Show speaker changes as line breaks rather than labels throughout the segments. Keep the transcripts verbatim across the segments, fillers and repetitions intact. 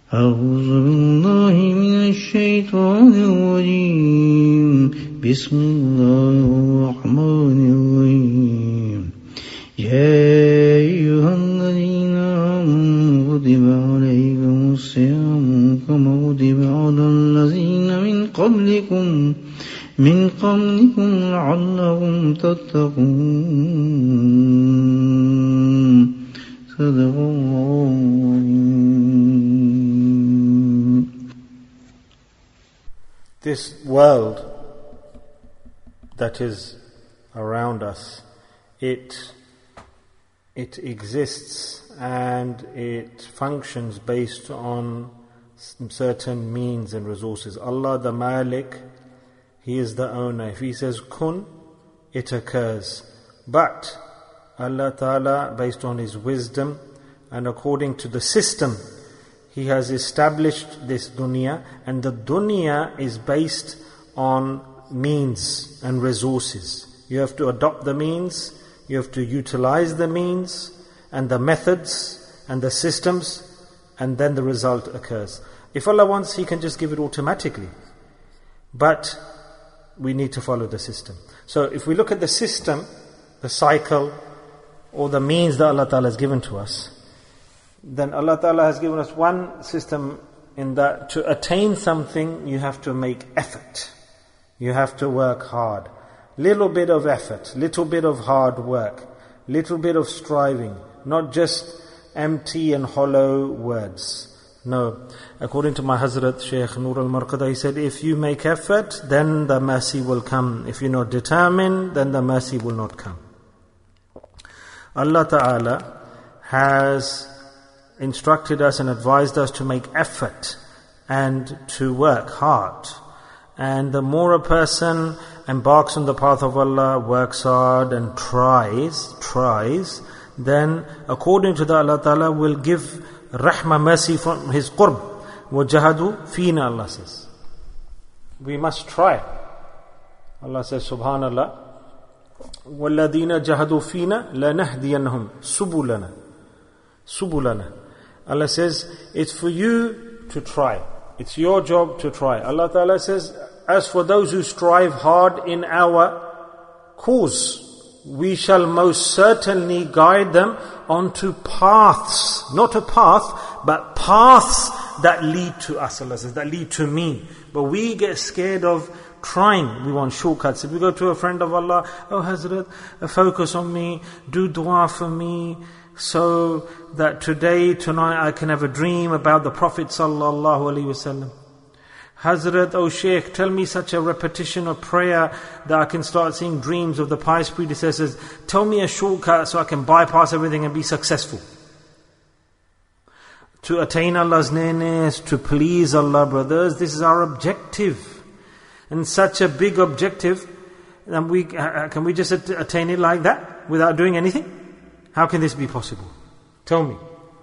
أعوذ بالله من الشيطان الرجيم بسم الله الرحمن الرحيم يا أيها الذين آمنوا كتب عليكم الصيام كما كتب على الذين من قبلكم من قبلكم لعلكم تتقون صدق الله العظيم.
This world that is around us, it it exists and it functions based on certain means and resources. Allah the Malik, He is the owner. If He says kun, it occurs. But Allah Ta'ala, based on His wisdom and according to the system, He has established this dunya, and the dunya is based on means and resources. You have to adopt the means, you have to utilize the means and the methods and the systems, and then the result occurs. If Allah wants, He can just give it automatically. But we need to follow the system. So if we look at the system, the cycle, or the means that Allah Ta'ala has given to us, then Allah Ta'ala has given us one system in that to attain something, you have to make effort. You have to work hard. Little bit of effort, little bit of hard work, little bit of striving, not just empty and hollow words. No. According to my Hazrat Shaykh Nur al-Marqada, he said, if you make effort, then the mercy will come. If you're not determined, then the mercy will not come. Allah Ta'ala has instructed us and advised us to make effort and to work hard. And the more a person embarks on the path of Allah, works hard and tries, tries, then according to that, Allah Ta'ala will give rahmah, mercy from His qurb. وَجَهَدُوا فِينَا, Allah says. We must try. Allah says, Subhanallah, وَالَّذِينَ جَهَدُوا فِينَا لَنَهْدِيَنَّهُمْ سُبُلَنَا سُبُلَنَا. Allah says, it's for you to try. It's your job to try. Allah Ta'ala says, as for those who strive hard in our cause, we shall most certainly guide them onto paths. Not a path, but paths that lead to us, Allah says, that lead to me. But we get scared of trying. We want shortcuts. If we go to a friend of Allah, oh Hazrat, focus on me, do dua for me, so that today, tonight I can have a dream about the Prophet Sallallahu Alaihi Wasallam. Hazrat, oh Shaykh, tell me such a repetition of prayer that I can start seeing dreams of the pious predecessors. Tell me a shortcut so I can bypass everything and be successful. To attain Allah's nearness, to please Allah, brothers, this is our objective. And such a big objective, and we can we just attain it like that without doing anything? How can this be possible? Tell me.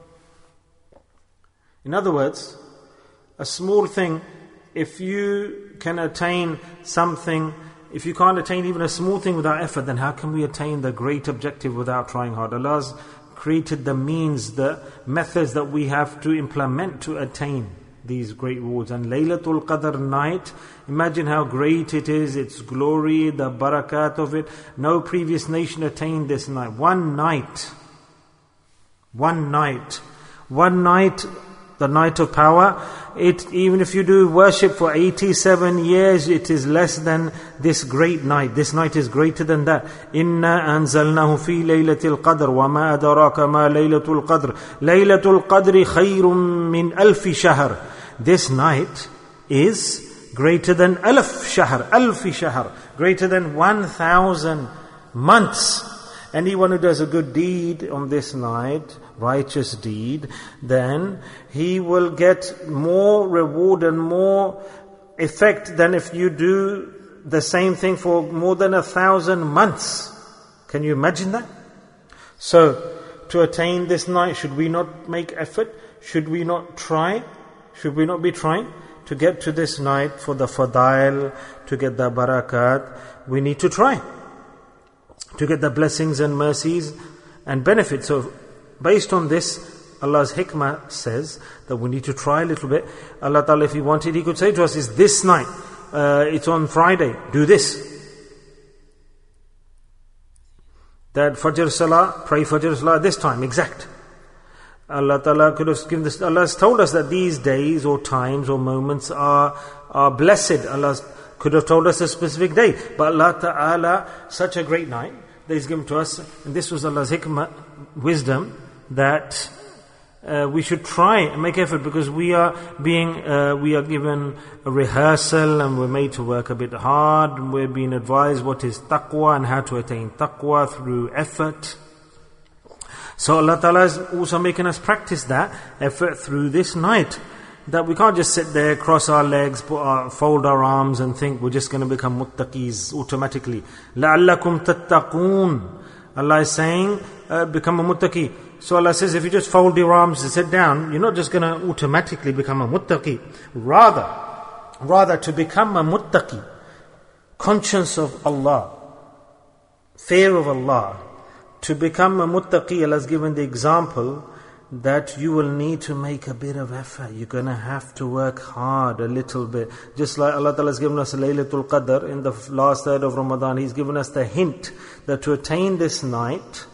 In other words, a small thing, if you can attain something, if you can't attain even a small thing without effort, then how can we attain the great objective without trying hard? Allah's created the means, the methods that we have to implement to attain these great rewards. And Laylatul Qadr night, imagine how great it is, its glory, the barakat of it. No previous nation attained this night. One night. One night. One night, the night of power. It, even if you do worship for eighty-seven years, it is less than this great night. This night is greater than that. Inna anzalnahu fi laylatil qadr wa ma adraka ma laylatul qadr. Laylatul qadri khayrun min alfi shahr. This night is greater than alf shahr, alfi shahr, greater than one thousand months. Anyone who does a good deed on this night, righteous deed, then he will get more reward and more effect than if you do the same thing for more than a thousand months. Can you imagine that? So, to attain this night, should we not make effort? Should we not try? Should we not be trying to get to this night for the fadail, to get the barakat? We need to try to get the blessings and mercies and benefits. So based on this, Allah's hikmah says that we need to try a little bit. Allah Ta'ala, if He wanted, He could say to us, it's this night, uh, it's on Friday, do this. That Fajr Salah, pray Fajr Salah this time, exact. Allah Ta'ala could have given this. Allah has told us that these days or times or moments are, are blessed. Allah could have told us a specific day. But Allah Ta'ala, such a great night that He's given to us, and this was Allah's hikmah, wisdom, that uh, we should try and make effort, because we are being, uh, we are given a rehearsal and we're made to work a bit hard, and we're being advised what is taqwa and how to attain taqwa through effort. So Allah Ta'ala is also making us practice that effort through this night. That we can't just sit there, cross our legs, put our, fold our arms and think we're just going to become muttaqis automatically. لَعَلَّكُمْ تَتَّقُونَ. Allah is saying, uh, become a muttaqi. So Allah says, if you just fold your arms and sit down, you're not just going to automatically become a muttaqi. Rather, rather to become a muttaqi, conscience of Allah, fear of Allah, to become a muttaqi, Allah has given the example that you will need to make a bit of effort. You're going to have to work hard a little bit. Just like Allah Ta'ala has given us Laylatul Qadr in the last third of Ramadan, He's given us the hint that to attain this night,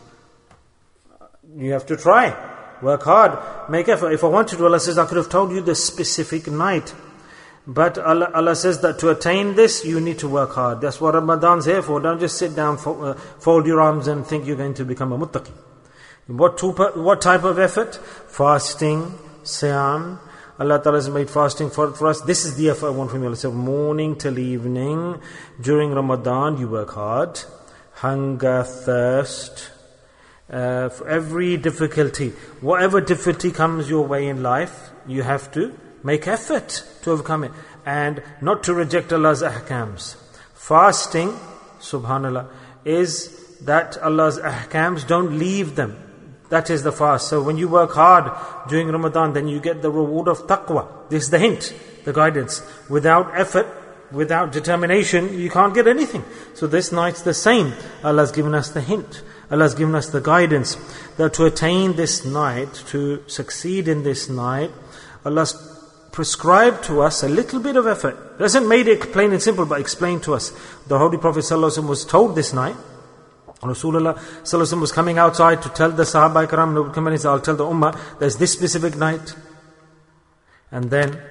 you have to try. Work hard. Make effort. If I wanted to, Allah says, I could have told you the specific night. But Allah, Allah says that to attain this, you need to work hard. That's what Ramadan's here for. Don't just sit down, uh, fold your arms and think you're going to become a muttaqi. What, two, what type of effort? Fasting, siyam. Allah Ta'ala has made fasting for, for us. This is the effort I want from you. Allah said, morning till evening. During Ramadan, you work hard. Hunger, thirst. Uh, for every difficulty. Whatever difficulty comes your way in life, you have to make effort to overcome it. And not to reject Allah's ahkams. Fasting, subhanallah, is that Allah's ahkams, don't leave them. That is the fast. So when you work hard during Ramadan, then you get the reward of taqwa. This is the hint, the guidance. Without effort, without determination, you can't get anything. So this night's the same. Allah has given us the hint. Allah has given us the guidance that to attain this night, to succeed in this night, Allah has prescribed to us a little bit of effort. He hasn't made it plain and simple, but explained to us. The Holy Prophet ﷺ was told this night, Rasulullah sallallahu alaihi wasallam was coming outside to tell the Sahaba Ikram, no, come and he said, I'll tell the Ummah, there's this specific night. And then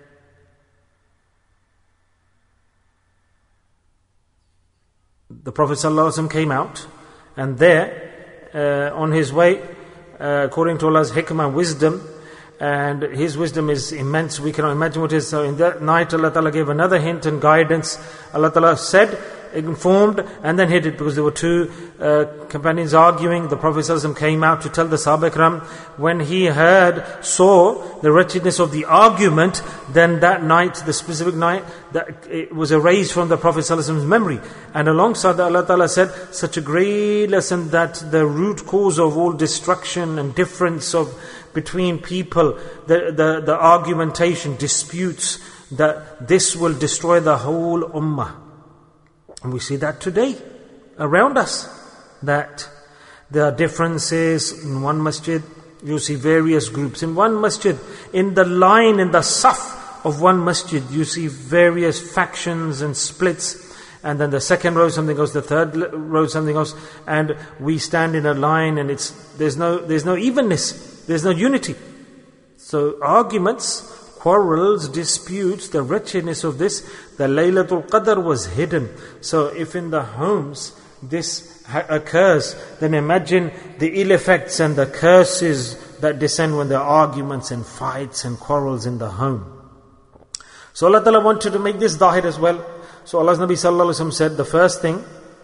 the Prophet sallallahu alaihi wasallam came out, and there, uh, on his way, uh, according to Allah's hikmah, wisdom, and His wisdom is immense, we cannot imagine what it is. So in that night, Allah Ta'ala gave another hint and guidance. Allah Ta'ala said, informed, and then hid it, because there were two uh, companions arguing. The Prophet ﷺ came out to tell the Sahaba Ikram. When he heard, saw the wretchedness of the argument, then that night, the specific night, that it was erased from the Prophet ﷺ's memory. And alongside that, Allah Ta'ala said, such a great lesson that the root cause of all destruction and difference of between people, the, the, the argumentation, disputes, that this will destroy the whole ummah. And we see that today, around us, that there are differences in one masjid. You see various groups in one masjid. In the line, in the saf of one masjid, you see various factions and splits. And then the second row something else, the third row something else. And we stand in a line, and it's there's no there's no evenness, there's no unity. So arguments, quarrels, disputes, the wretchedness of this, the Laylatul Qadr was hidden. So if in the homes this ha- occurs, then imagine the ill effects and the curses that descend when there are arguments and fights and quarrels in the home. So Allah Ta'ala wanted to make this zahir as well. So Allah's Nabi Sallallahu Alaihi Wasallam said, the first thing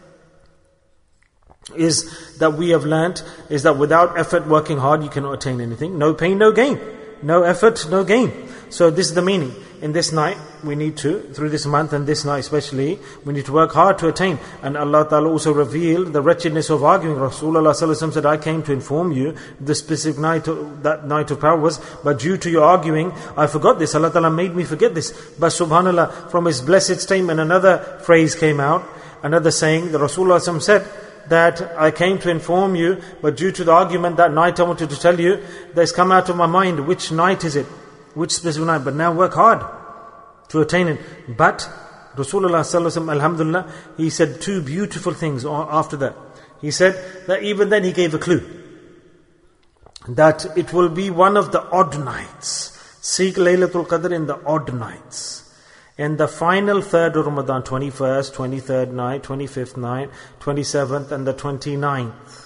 is that we have learnt is that without effort, working hard, you cannot attain anything. No pain, no gain. No effort, no gain. So this is the meaning. In this night, we need to, through this month and this night especially, we need to work hard to attain. And Allah Ta'ala also revealed the wretchedness of arguing. Rasulullah Sallallahu Alaihi Wasallam said, I came to inform you the specific night, of, that night of power was, but due to your arguing, I forgot this. Allah Ta'ala made me forget this. But subhanAllah, from His blessed statement, another phrase came out, another saying, the Rasulullah Sallallahu Alaihi Wasallam said, that I came to inform you, but due to the argument that night I wanted to tell you, that's come out of my mind. Which night is it? Which specific night? But now work hard to attain it. But Rasulullah sallallahu alaihi wasallam, alhamdulillah, he said two beautiful things after that. He said that even then he gave a clue. That it will be one of the odd nights. Seek Laylatul Qadr in the odd nights. And the final third of Ramadan, twenty-first, twenty-third night, twenty-fifth night, twenty-seventh and the twenty-ninth.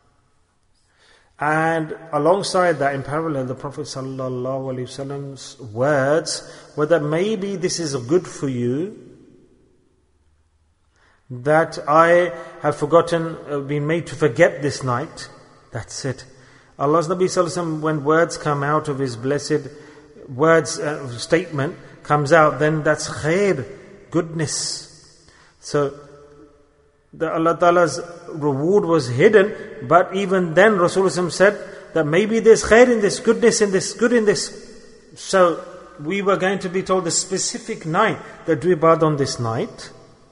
And alongside that, in parallel, the Prophet sallallahu alaihi wasallam's words were that maybe this is good for you, that I have forgotten, uh, been made to forget this night. That's it. Allah's Nabi sallallahu alaihi wasallam, when words come out of His blessed words, uh, statement comes out, then that's khair, goodness. So the Allah Ta'ala's reward was hidden, but even then Rasulullah said that maybe there's khair in this, goodness in this, good in this. So we were going to be told the specific night that do ibad on this night.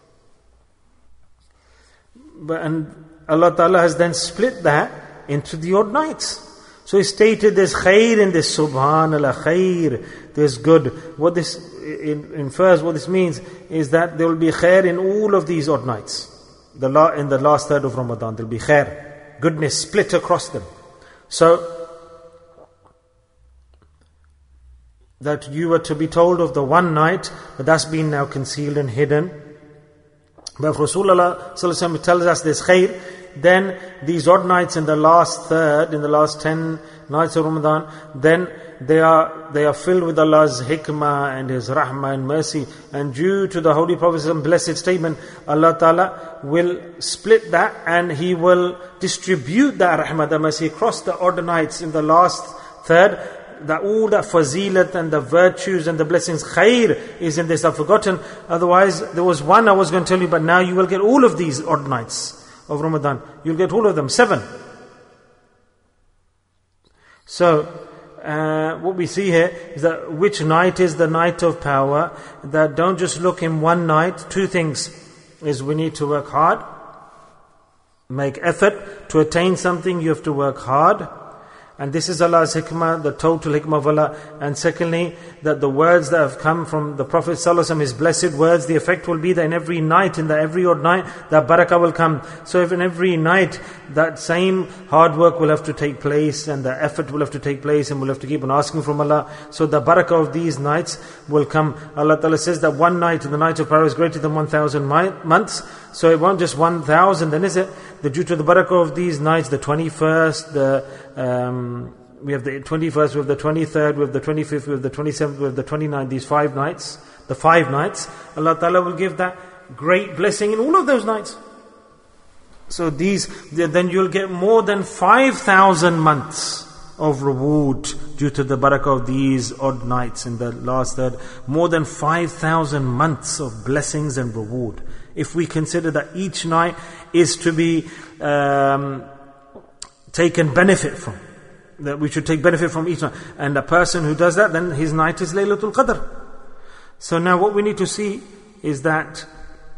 But and Allah Ta'ala has then split that into the odd nights. So He stated there's khair in this, subhanallah, khair, there's good. What this infers, what this means is that there will be khair in all of these odd nights. The la, in the last third of Ramadan, there will be khair, goodness split across them. So that you were to be told of the one night, but that's been now concealed and hidden. But if Rasulullah sallallahu alaihi wasallam tells us there's khair, then these odd nights in the last third, in the last ten nights of Ramadan, then they are they are filled with Allah's hikmah and His rahmah and mercy. And due to the Holy Prophet's blessed statement, Allah Ta'ala will split that and He will distribute that rahmah, the mercy across the odd nights in the last third. That all that fazilat and the virtues and the blessings, khair is in this. I've forgotten. Otherwise, there was one I was going to tell you, but now you will get all of these odd nights of Ramadan. You'll get all of them, seven. So, uh, what we see here is that which night is the night of power. That don't just look in one night. Two things is we need to work hard, make effort to attain something. You have to work hard. And this is Allah's hikmah, the total hikmah of Allah. And secondly, that the words that have come from the Prophet ﷺ, his blessed words, the effect will be that in every night, in the every odd night, that barakah will come. So if in every night, that same hard work will have to take place, and the effort will have to take place, and we'll have to keep on asking from Allah. So the barakah of these nights will come. Allah Ta'ala says that one night, the night of power, is greater than one thousand months. So it won't just one thousand, then is it? The due to the barakah of these nights, the twenty-first, the um, we have the twenty-first, we have the twenty-third, we have the twenty-fifth, we have the twenty-seventh, we have the twenty-ninth, these five nights, the five nights, Allah Ta'ala will give that great blessing in all of those nights. So these, then you'll get more than five thousand months of reward due to the barakah of these odd nights in the last third. More than five thousand months of blessings and reward. If we consider that each night is to be um, taken benefit from, that we should take benefit from each night, and a person who does that, then his night is Laylatul Qadr. So now what we need to see is that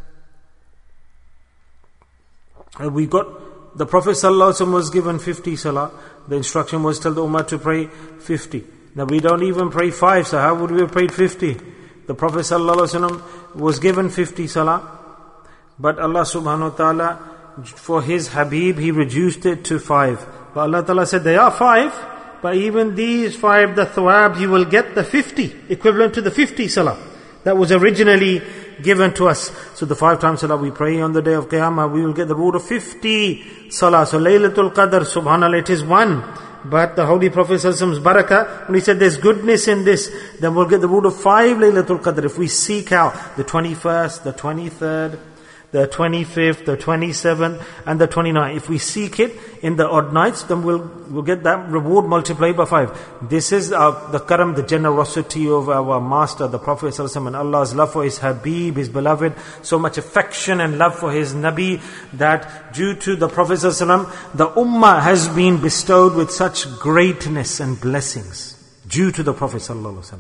we got the Prophet ﷺ was given fifty salah. The instruction was tell the ummah to pray fifty. Now we don't even pray five, so how would we have prayed fifty? The Prophet ﷺ was given fifty salah. But Allah subhanahu wa ta'ala, for His Habib, He reduced it to five. But Allah ta'ala said, they are five, but even these five, the thawab, you will get the fifty, equivalent to the fifty salah that was originally given to us. So the five times salah we pray on the day of Qiyamah, we will get the reward of fifty salah. So Laylatul Qadr, subhanallah, it is one. But the Holy Prophet ﷺ's barakah, when he said there's goodness in this, then we'll get the reward of five Laylatul Qadr if we seek out the twenty-first, the twenty-third, the twenty-fifth, the twenty-seventh, and the twenty-ninth. If we seek it in the odd nights, then we'll we'll get that reward multiplied by five. This is our, the karam, the generosity of our master, the Prophet ﷺ, and Allah's love for His Habib, His beloved, so much affection and love for His Nabi, that due to the Prophet ﷺ, the ummah has been bestowed with such greatness and blessings, due to the Prophet ﷺ.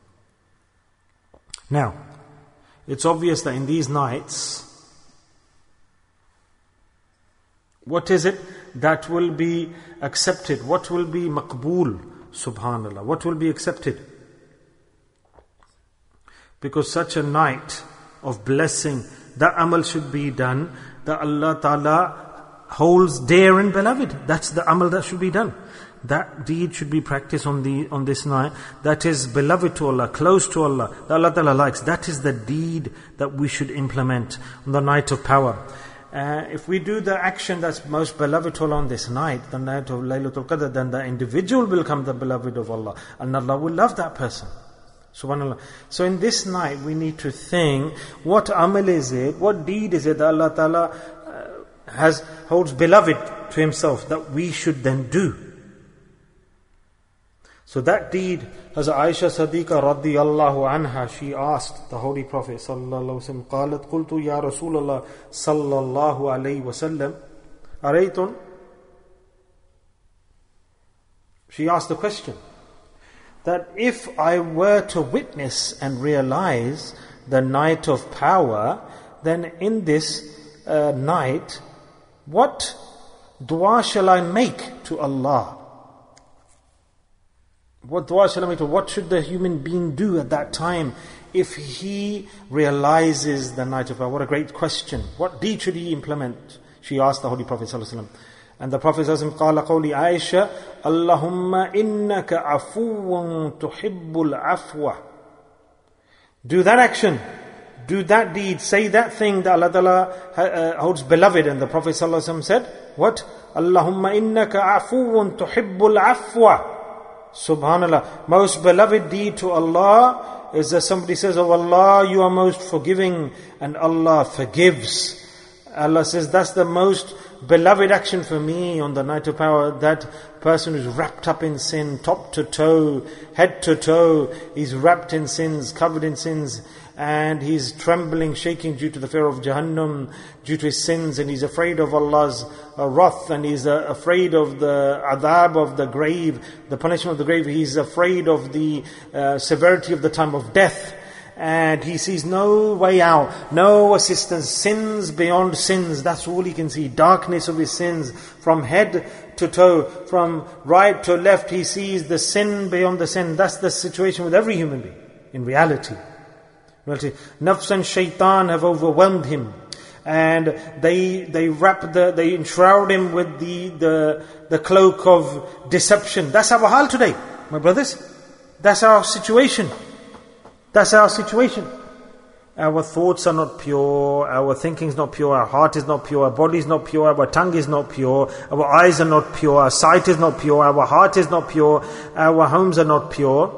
Now, it's obvious that in these nights, What is it that will be accepted? What will be maqbool? Subhanallah. What will be accepted? Because such a night of blessing, that amal should be done, that Allah Ta'ala holds dear and beloved. That's the amal that should be done. That deed should be practiced on the on this night. That is beloved to Allah, close to Allah, that Allah Ta'ala likes. That is the deed that we should implement on the night of power. Uh, if we do the action that's most beloved to Allah on this night, the night of Laylatul Qadr, then the individual will become the beloved of Allah. And Allah will love that person. Subhanallah. So in this night we need to think, what amal is it, what deed is it that Allah Ta'ala uh, has holds beloved to Himself that we should then do. So that deed, as Aisha Siddiqa radiyallahu anha, she asked the Holy Prophet sallallahu alaihi wasallam, قالت قلت يا رسول الله صلى الله عليه وسلم أريتم. She asked the question that if I were to witness and realize the night of power, then in this uh, night, what dua shall I make to Allah? What dua shall I make to? What should the human being do at that time if he realizes the night of power? What a great question. What deed should he implement? She asked the Holy Prophet ﷺ. And the Prophet ﷺ قال قولي عائشة اللهم إنك عفو تحب العفو. Do that action. Do that deed. Say that thing that Allah Ta'ala uh, holds beloved. And the Prophet ﷺ said, what? Allahumma innaka afuun tuhibbul afwa. Subhanallah. Most beloved deed to Allah is that somebody says, oh Allah, you are most forgiving and Allah forgives. Allah says, that's the most beloved action for me on the night of power. That person who's wrapped up in sin, top to toe, head to toe, he's wrapped in sins, covered in sins, and he's trembling, shaking due to the fear of Jahannam, due to his sins, and he's afraid of Allah's uh, wrath, and he's uh, afraid of the adhab of the grave, the punishment of the grave. He's afraid of the uh, severity of the time of death, and he sees no way out, no assistance, sins beyond sins. That's all he can see, darkness of his sins, from head to toe, from right to left. He sees the sin beyond the sin. That's the situation with every human being, in reality. Nafs and shaitan have overwhelmed him, and they they wrap the they enshroud him with the the the cloak of deception. That's our hal today, my brothers. That's our situation. That's our situation. Our thoughts are not pure, our thinking is not pure, our heart is not pure, our body is not pure, our tongue is not pure, our eyes are not pure, our sight is not pure, our heart is not pure, our homes are not pure.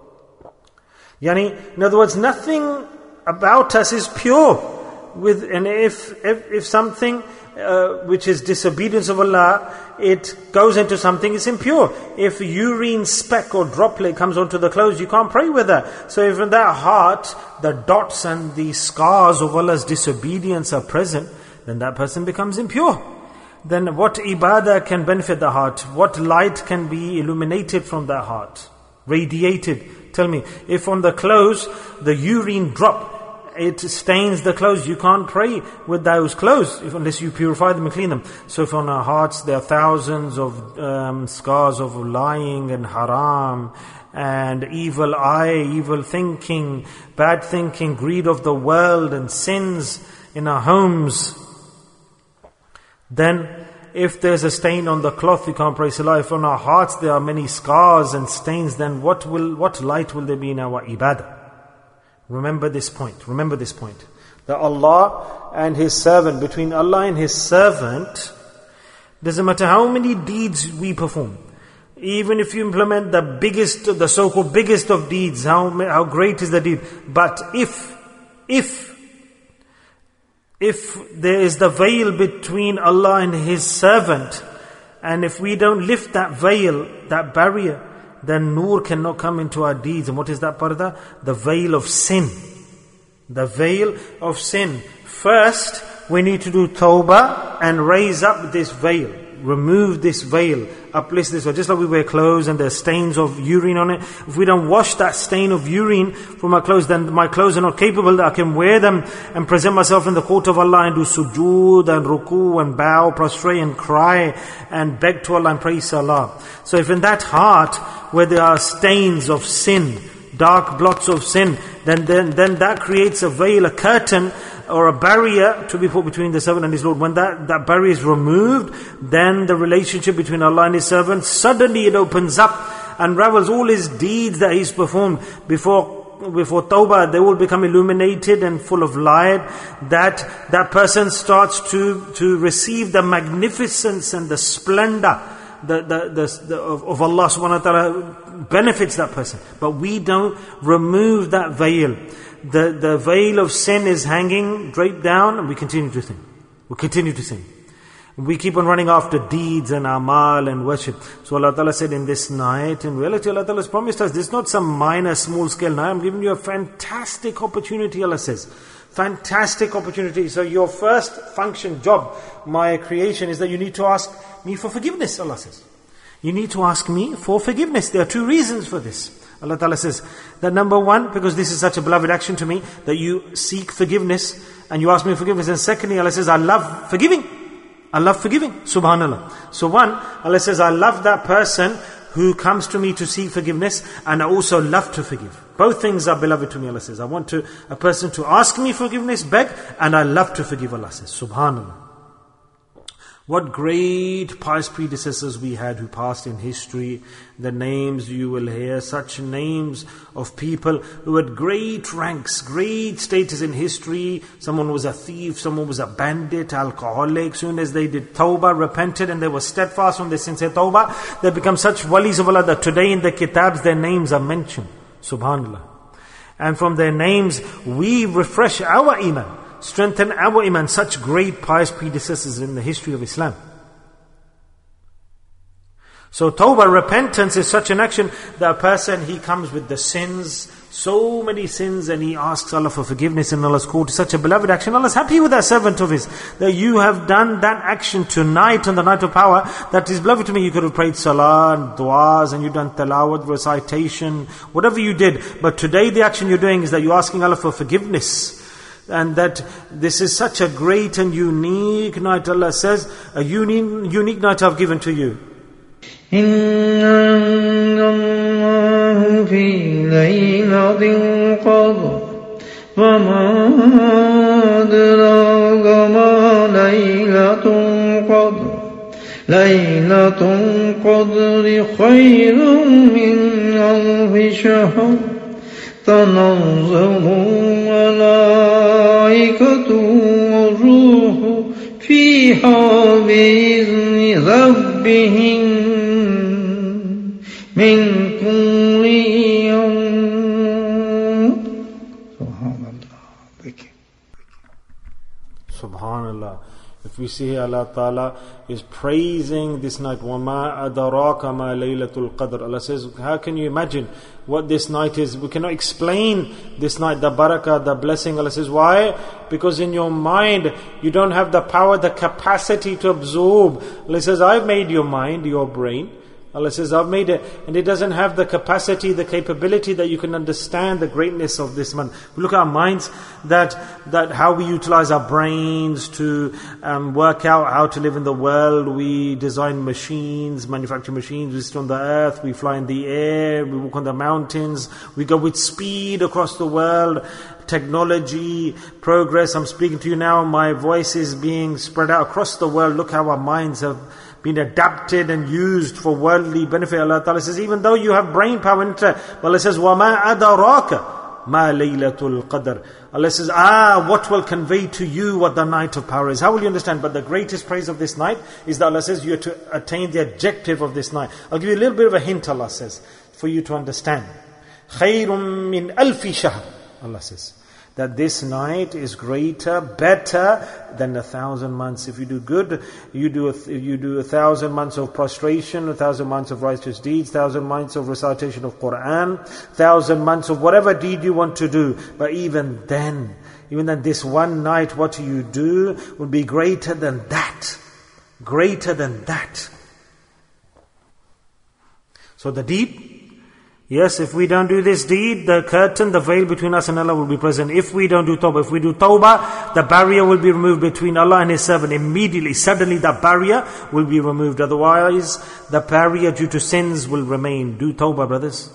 Yani, in other words, nothing about us is pure. With and if if, if something uh, which is disobedience of Allah, it goes into something, it's impure. If urine speck or droplet comes onto the clothes, you can't pray with that. So if in that heart the dots and the scars of Allah's disobedience are present, then that person becomes impure. Then what ibadah can benefit the heart? What light can be illuminated from that heart? Radiated. Tell me, if on the clothes the urine drop, it stains the clothes, you can't pray with those clothes if, unless you purify them and clean them. So if on our hearts there are thousands of um, scars of lying and haram and evil eye, evil thinking, bad thinking, greed of the world and sins in our homes, then if there's a stain on the cloth, you can't pray salah. If on our hearts there are many scars and stains, then what will what light will there be in our ibadah? Remember this point. Remember this point. That Allah and His servant, between Allah and His servant, doesn't matter how many deeds we perform. Even if you implement the biggest, the so-called biggest of deeds, how how great is the deed? But if, if, if there is the veil between Allah and His servant, and if we don't lift that veil, that barrier, then nur cannot come into our deeds. And what is that parda? The veil of sin. The veil of sin. First, we need to do tawbah and raise up this veil. remove this veil, uplift this veil, just like we wear clothes and there's stains of urine on it. If we don't wash that stain of urine from our clothes, then my clothes are not capable that I can wear them and present myself in the court of Allah and do sujood and ruku and bow, prostrate and cry and beg to Allah and praise Allah. So if in that heart where there are stains of sin, dark blots of sin, then, then, then that creates a veil, a curtain, or a barrier to be put between the servant and his Lord. When that, that barrier is removed, then the relationship between Allah and His servant, suddenly it opens up, unravels all his deeds that he's performed before before Tawbah, they will become illuminated and full of light. That that person starts to, to receive the magnificence and the splendor the, the, the, the, of, of Allah subhanahu wa ta'ala benefits that person. But we don't remove that veil. The, the veil of sin is hanging, draped down, and we continue to sin. We continue to sin. We keep on running after deeds and amal and worship. So Allah Ta'ala said in this night, in reality Allah Ta'ala has promised us, this is not some minor, small scale night. I'm giving you a fantastic opportunity, Allah says. Fantastic opportunity. So your first function, job, my creation, is that you need to ask me for forgiveness, Allah says. You need to ask me for forgiveness. There are two reasons for this. Allah Ta'ala says that number one, because this is such a beloved action to me, that you seek forgiveness and you ask me for forgiveness. And secondly, Allah says, I love forgiving. I love forgiving. Subhanallah. So one, Allah says, I love that person who comes to me to seek forgiveness, and I also love to forgive. Both things are beloved to me, Allah says. I want to a person to ask me forgiveness, beg, and I love to forgive, Allah says. Subhanallah. What great pious predecessors we had who passed in history. The names you will hear, such names of people who had great ranks, great status in history. Someone was a thief, someone was a bandit, alcoholic. Soon as they did tawbah, repented, and they were steadfast on their sincere tawbah, they become such walis of Allah that today in the kitabs their names are mentioned. Subhanallah. And from their names we refresh our iman. Strengthen our iman. Such great pious predecessors in the history of Islam. So tawbah, repentance, is such an action that a person, he comes with the sins, so many sins, and he asks Allah for forgiveness in Allah's court. Such a beloved action. Allah is happy with that servant of His, that you have done that action tonight on the night of power. That is beloved to me. You could have prayed salah and du'as, and you've done tilawat, recitation, whatever you did. But today the action you're doing is that you're asking Allah for forgiveness. And that this is such a great and unique night, Allah says, a unique, unique night I've given to you.
إِنَّ اللَّهُ فِي لَيْلَةِ الْقَدْرِ وَمَا أَدْرَاكَ مَا لَيْلَةُ الْقَدْرِ لَيْلَةُ الْقَدْرِ خَيْرٌ مِّنْ أَلْفِ شَهْرٍ تنزل الملائكة والروح فيها بإذن ربهم من كل يوم. Subhanallah.
Subhanallah. If we see here, Allah Ta'ala is praising this night. وَمَا أَدَرَاكَ مَا لَيْلَةُ الْقَدْرِ. Allah says, how can you imagine what this night is? We cannot explain this night, the barakah, the blessing. Allah says, why? Because in your mind, you don't have the power, the capacity to absorb. Allah says, I've made your mind, your brain. Allah says, I've made it, and it doesn't have the capacity, the capability that you can understand the greatness of this month. We look at our minds, that that how we utilize our brains to um, work out how to live in the world. We design machines, manufacture machines, we sit on the earth, we fly in the air, we walk on the mountains, we go with speed across the world. Technology, progress. I'm speaking to you now, my voice is being spread out across the world. Look how our minds have been adapted and used for worldly benefit. Allah Ta'ala says, even though you have brain power and intellect, Allah says, وَمَا أَدَرَاكَ مَا لَيْلَةُ الْقَدْرِ. Allah says, ah, what will convey to you what the night of power is? How will you understand? But the greatest praise of this night is that Allah says you are to attain the objective of this night. I'll give you a little bit of a hint, Allah says, for you to understand. خَيْرٌ مِّنْ أَلْفِ شَهْرٍ. Allah says that this night is greater, better than a thousand months. If you do good, you do a, you do a thousand months of prostration, a thousand months of righteous deeds, thousand months of recitation of Quran, thousand months of whatever deed you want to do. But even then, even then, this one night, what you do will be greater than that. Greater than that. So the deed, yes, if we don't do this deed, the curtain, the veil between us and Allah will be present. If we don't do tawbah, if we do tawbah, the barrier will be removed between Allah and His servant. Immediately, suddenly that barrier will be removed. Otherwise, the barrier due to sins will remain. Do tawbah, brothers.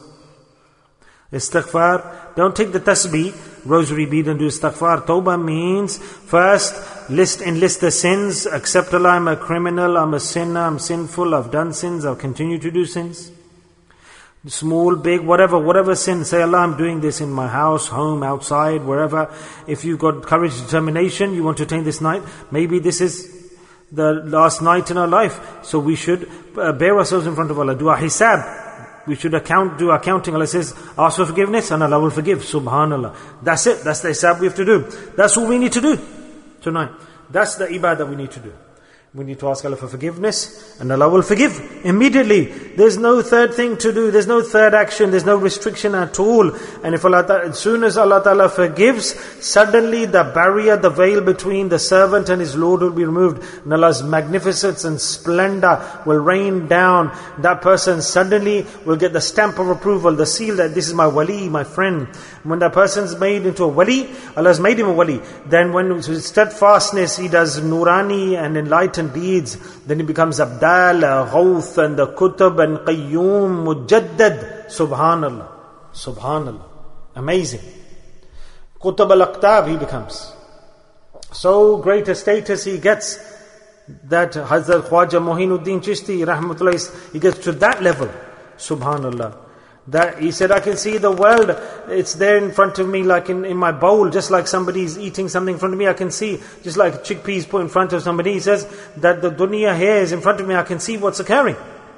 Istighfar, don't take the tasbih, rosary bead and do istighfar. Tawbah means first list enlist the sins, accept Allah, I'm a criminal, I'm a sinner, I'm sinful, I've done sins, I'll continue to do sins. Small, big, whatever, whatever sin, say Allah, I'm doing this in my house, home, outside, wherever. If you've got courage, determination, you want to attain this night, maybe this is the last night in our life. So we should uh, bear ourselves in front of Allah, do our hisab. We should account, do accounting. Allah says, ask for forgiveness and Allah will forgive. Subhanallah. That's it. That's the hisab we have to do. That's all we need to do tonight. That's the ibadah we need to do. We need to ask Allah for forgiveness and Allah will forgive immediately. There's no third thing to do. There's no third action. There's no restriction at all. And if Allah Ta'ala, as soon as Allah Ta'ala forgives, suddenly the barrier, the veil between the servant and his Lord will be removed. And Allah's magnificence and splendor will rain down. That person suddenly will get the stamp of approval, the seal that this is my wali, my friend. When that person's made into a wali, Allah has made him a wali. Then when with steadfastness he does nurani and enlightened deeds, then he becomes Abdal, Ghawth and the Kutub and Qayyum, Mujaddad. Subhanallah. Subhanallah. Amazing. Qutb al-Aqtab he becomes. So great a status he gets that Hazrat Khwaja Mohinuddin Chishti, rahmatullah, he gets to that level. Subhanallah. That he said, I can see the world, it's there in front of me like in, in my bowl, just like somebody's eating something in front of me, I can see, just like chickpeas put in front of somebody. He says that the dunya here is in front of me, I can see what's occurring.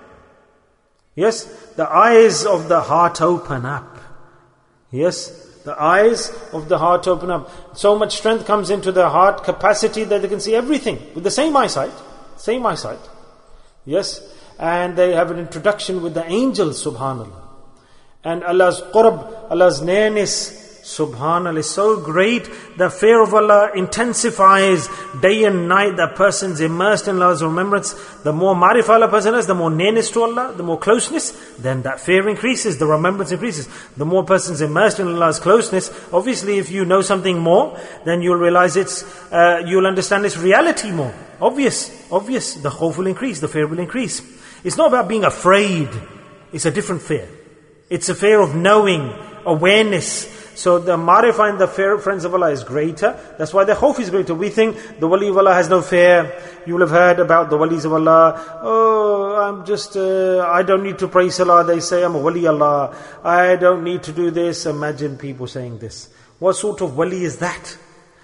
Yes, the eyes of the heart open up. Yes, the eyes of the heart open up. So much strength comes into the heart capacity that they can see everything with the same eyesight. Same eyesight. Yes, and they have an introduction with the angels, subhanallah. And Allah's qurb, Allah's nearness, subhanallah, is so great. The fear of Allah intensifies day and night. The person's immersed in Allah's remembrance. The more marifah a person has, the more nearness to Allah, the more closeness, then that fear increases, the remembrance increases. The more person's immersed in Allah's closeness, obviously if you know something more, then you'll realize it's, uh, you'll understand its reality more. Obvious, obvious. The khawf will increase, the fear will increase. It's not about being afraid. It's a different fear. It's a fear of knowing, awareness. So the marifah and the fear, friends of Allah, is greater. That's why the khawf is greater. We think the wali of Allah has no fear. You will have heard about the walis of Allah. Oh, I'm just, uh, I don't need to pray salah. They say I'm a wali Allah. I don't need to do this. Imagine people saying this. What sort of wali is that?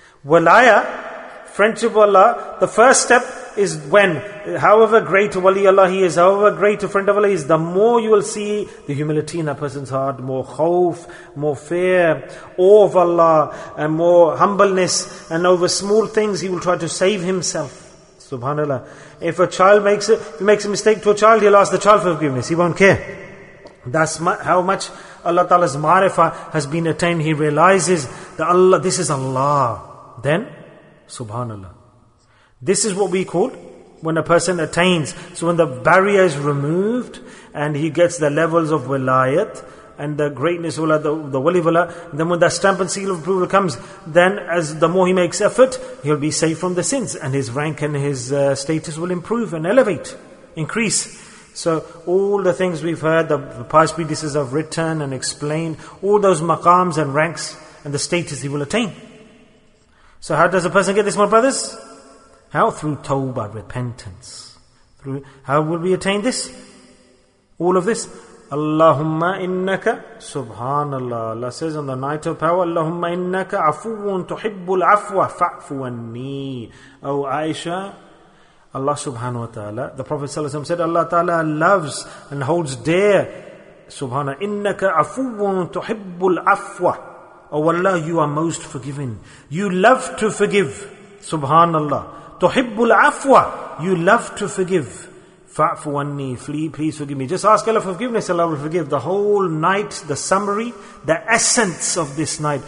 Walaya, friendship of Allah, the first step is when, however great a wali Allah he is, however great a friend of Allah is, the more you will see the humility in that person's heart, more khawf, more fear, awe of Allah, and more humbleness, and over small things he will try to save himself. Subhanallah. If a child makes it, if he makes a mistake to a child, he'll ask the child for forgiveness. He won't care. That's how much Allah Ta'ala's marifah has been attained. He realizes that Allah, this is Allah. Then, subhanallah. This is what we call when a person attains. So when the barrier is removed and he gets the levels of wilayat and the greatness of Allah, the, the wali of Allah, then when that stamp and seal of approval comes, then as the more he makes effort, he'll be saved from the sins and his rank and his uh, status will improve and elevate, increase. So all the things we've heard, the past predecessors have written and explained, all those maqams and ranks and the status he will attain. So how does a person get this, my brothers? How? Through tawbah, repentance. Through how will we attain this? All of this. Allahumma innaka, subhanallah. Allah says on the night of power, Allahumma innaka afuun tuhibbul afwa fa'fu anni. Oh Aisha, Allah subhanahu wa ta'ala, the Prophet sallallahu alaihi wasallam said, Allah ta'ala loves and holds dear, subhanallah, innaka afuun tuhibbul afwa. Oh Allah, you are most forgiving. You love to forgive. Subhanallah. Tuhibbul afwa. You love to forgive. Fa'fu anni. Flee, please forgive me. Just ask Allah for forgiveness. Allah will forgive. The whole night, the summary, the essence of this night.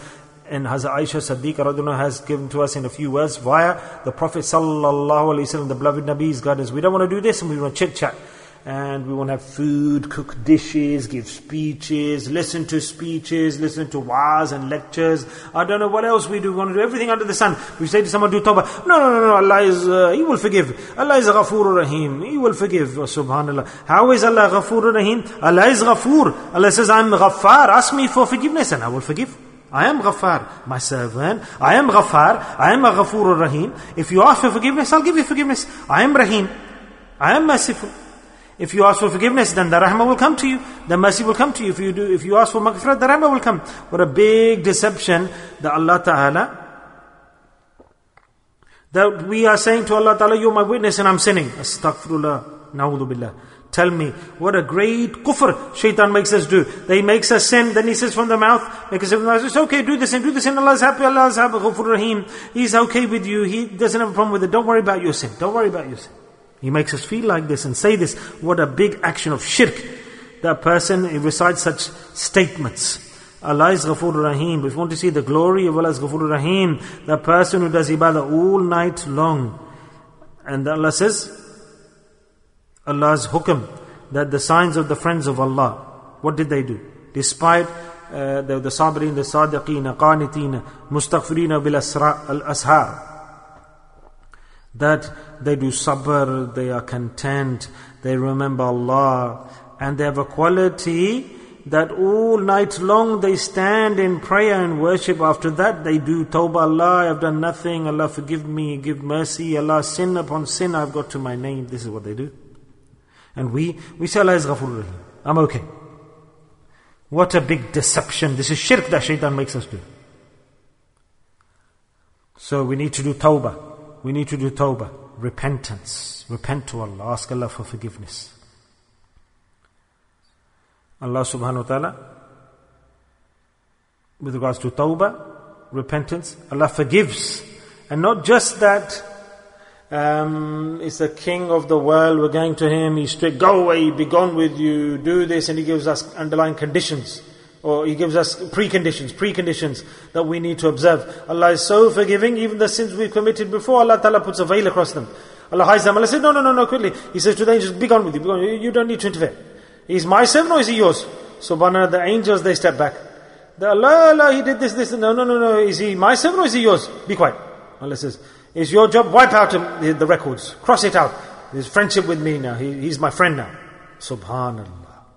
and Hazrat Aisha Siddiqa radhiyallahu anha has given to us in a few words via the Prophet sallallahu alaihi wasallam, the beloved Nabi's guidance. We don't want to do this, and we want to chit chat. And we want to have food, cook dishes, give speeches, listen to speeches, listen to wa'az and lectures. I don't know what else we do. We want to do everything under the sun. We say to someone, do tawbah. No, no, no, no. Allah is, uh, He will forgive. Allah is Ghafoor Rahim. He will forgive. Oh, subhanallah. How is Allah Ghafoor Rahim? Allah is Ghafoor. Allah says, I am Ghaffar. Ask me for forgiveness and I will forgive. I am Ghaffar, my servant. I am Ghaffar. I am a Ghafoor Rahim. If you ask for forgiveness, I'll give you forgiveness. I am Rahim. I am merciful. If you ask for forgiveness, then the rahmah will come to you. The mercy will come to you. If you do, if you ask for maghfirah, the rahmah will come. What a big deception that Allah Ta'ala, that we are saying to Allah Ta'ala, you're my witness and I'm sinning. Astaghfirullah, na'udhu billah. Tell me, what a great kufr shaitan makes us do. That he makes us sin, then he says from the mouth, make us say, it's okay, do this and do this and Allah is happy, Allah is happy, Ghafur Rahim. He's okay with you, He doesn't have a problem with it. Don't worry about your sin. Don't worry about your sin. He makes us feel like this and say this. What a big action of shirk. That person recites such statements. Allah is Ghafoor Rahim. If you want to see the glory of Allah is Ghafoor Rahim, the person who does ibadah all night long. And Allah says, Allah's hukm, that the signs of the friends of Allah, what did they do? Despite uh, the, the sabirin, the sadiqeen, qaniteen, mustaghfireen bil ashar, that they do sabr, they are content, they remember Allah, and they have a quality that all night long they stand in prayer and worship. After that they do tawbah, Allah, I have done nothing, Allah forgive me, give mercy, Allah, sin upon sin I've got to my name. This is what they do. And we, we say Allah is Ghafoor Rahim. I'm okay. What a big deception. This is shirk that shaitan makes us do. So we need to do tawbah. We need to do tawbah, repentance. Repent to Allah, ask Allah for forgiveness. Allah subhanahu wa ta'ala, with regards to tawbah, repentance, Allah forgives. And not just that, um, it's the king of the world, we're going to him, he's strict, go away, be gone with you, do this, and he gives us underlying conditions. Or He gives us preconditions, preconditions that we need to observe. Allah is so forgiving, even the sins we've committed before, Allah Ta'ala puts a veil across them. Allah hides them. Allah says, no, no, no, no, quickly. He says to the angels, be gone with you, be gone. You don't need to interfere. Is my servant or is he yours? Subhanallah, the angels, they step back. The Allah, Allah, he did this, this, no, no, no, no, is he my servant or is he yours? Be quiet. Allah says, it's your job, wipe out the, the records, cross it out. There's friendship with me now, he, he's my friend now. Subhanallah.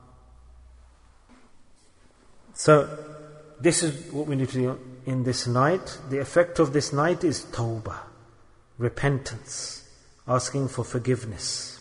So, this is what we need to do in this night. The effect of this night is tawbah, repentance, asking for forgiveness.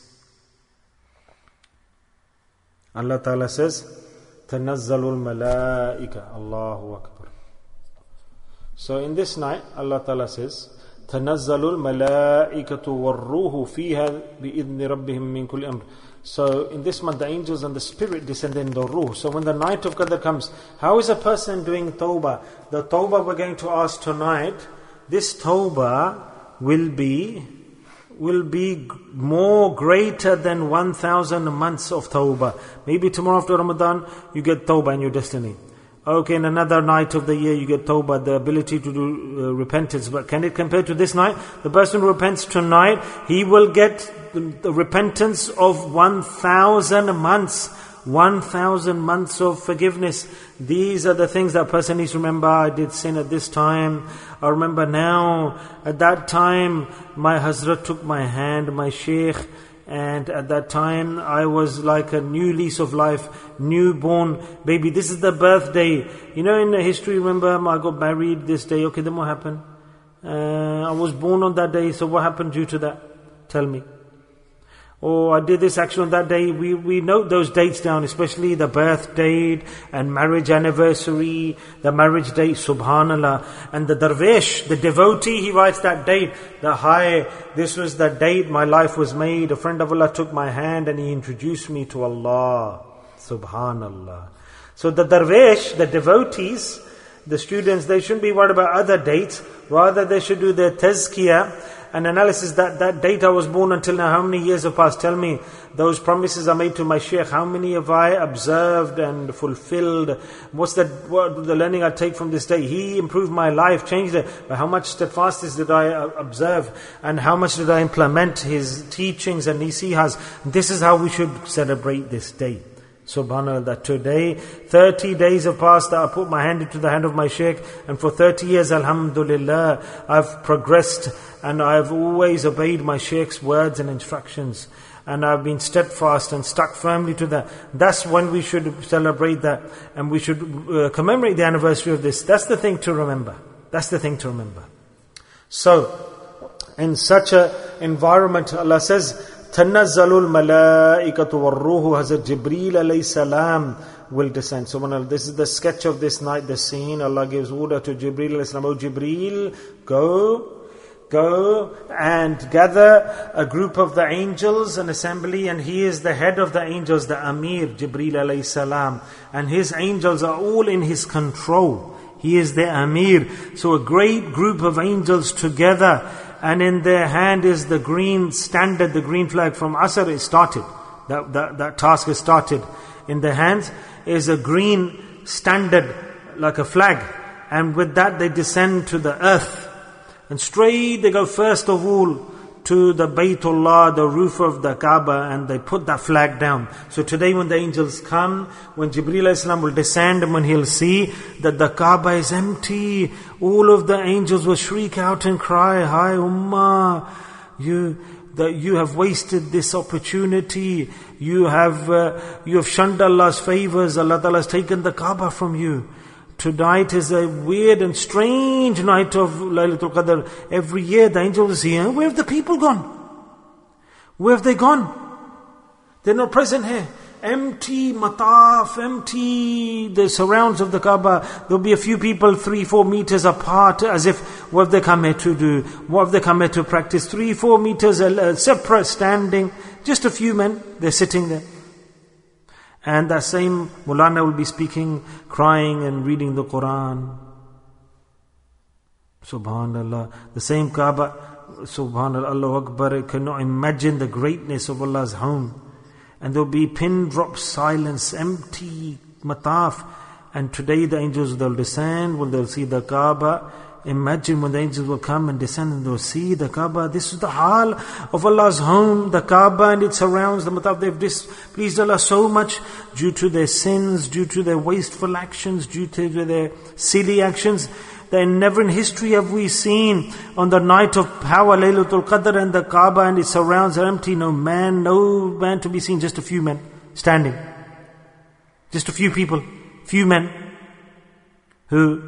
Allah Ta'ala says, تَنَزَّلُ الْمَلَائِكَةُ Allahu Akbar. So in this night, Allah Ta'ala says, تَنَزَّلُ الْمَلَائِكَةُ وَالرُّوحُ فِيهَا بِإِذْنِ رَبِّهِمْ مِنْ كُلِّ أَمْرٍ. So in this month the angels and the spirit descend in the ruh. So when the night of Qadr comes, how is a person doing tawbah? The tawbah we're going to ask tonight, this tawbah will be will be more greater than one thousand months of tawbah. Maybe tomorrow after Ramadan you get tawbah in your destiny. Okay, in another night of the year you get tawbah, the ability to do uh, repentance. But can it compare to this night? The person who repents tonight, he will get the, the repentance of one thousand months. one thousand months of forgiveness. These are the things that a person needs to remember. I did sin at this time. I remember now, at that time, my Hazrat took my hand, my Shaykh, and at that time I was like a new lease of life, newborn baby. This is the birthday. You know, in the history, remember, I got married this day. Okay, then what happened? Uh, I was born on that day, so what happened due to that? Tell me. Or I did this action on that day. We we note those dates down, especially the birth date and marriage anniversary, the marriage date, subhanallah. And the darvish, the devotee, he writes that date. The high, this was the date my life was made. A friend of Allah took my hand and he introduced me to Allah. Subhanallah. So the darvish, the devotees, the students, they shouldn't be worried about other dates. Rather they should do their tazkiyah an analysis that that date I was born until now, how many years have passed? Tell me, those promises I made to my Shaykh, how many have I observed and fulfilled? What's that, what the learning I take from this day? He improved my life, changed it. But how much steadfastness did I observe? And how much did I implement his teachings and nasihas? This is how we should celebrate this day. Subhanallah, that today, thirty days have passed that I put my hand into the hand of my Shaykh, and for thirty years, alhamdulillah, I've progressed and I've always obeyed my Shaykh's words and instructions. And I've been steadfast and stuck firmly to that. That's when we should celebrate that. And we should uh, commemorate the anniversary of this. That's the thing to remember. That's the thing to remember. So, in such an environment, Allah says, تَنَزَّلُ الْمَلَائِكَةُ وَالرُّوحُ Hazrat Jibreel alayhi salam will descend. So this is the sketch of this night, the scene. Allah gives order to Jibreel alayhi salam, "Oh Jibreel, go, go and gather a group of the angels, an assembly, and he is the head of the angels, the Amir, Jibreel alayhi salam. And his angels are all in his control. He is the Amir. So a great group of angels together, and in their hand is the green standard, the green flag. From Asr it started. That, that, that task is started. In their hands is a green standard, like a flag. And with that they descend to the earth. And straight they go first of all to the Baytullah, the roof of the Kaaba, and they put that flag down. So today when the angels come, when Jibreel alayhi salam will descend, and when he'll see that the Kaaba is empty, all of the angels will shriek out and cry, "Hi Ummah, you that you have wasted this opportunity. You have uh, you have shunned Allah's favors. Allah Ta'ala has taken the Kaaba from you. Tonight is a weird and strange night of Laylatul Qadr. Every year the angels will see, where have the people gone? Where have they gone? They're not present here. Empty mataf, empty the surrounds of the Kaaba. There'll be a few people three, four meters apart, as if, what have they come here to do? What have they come here to practice? Three, four meters uh, separate, standing. Just a few men, they're sitting there. And that same Mulana will be speaking, crying and reading the Quran. Subhanallah. The same Kaaba, Subhanallah, Allahu Akbar, cannot imagine the greatness of Allah's home. And there will be pin drop silence, empty mataf. And today the angels will descend, when they'll see the Kaaba. Imagine when the angels will come and descend and they'll see the Kaaba. This is the hal of Allah's home, the Kaaba and it surrounds the mataf. They've displeased Allah so much due to their sins, due to their wasteful actions, due to their silly actions, that never in history have we seen on the night of power, Laylatul Qadr, and the Kaaba and its surrounds are empty. No man, no man to be seen, just a few men standing. Just a few people, few men who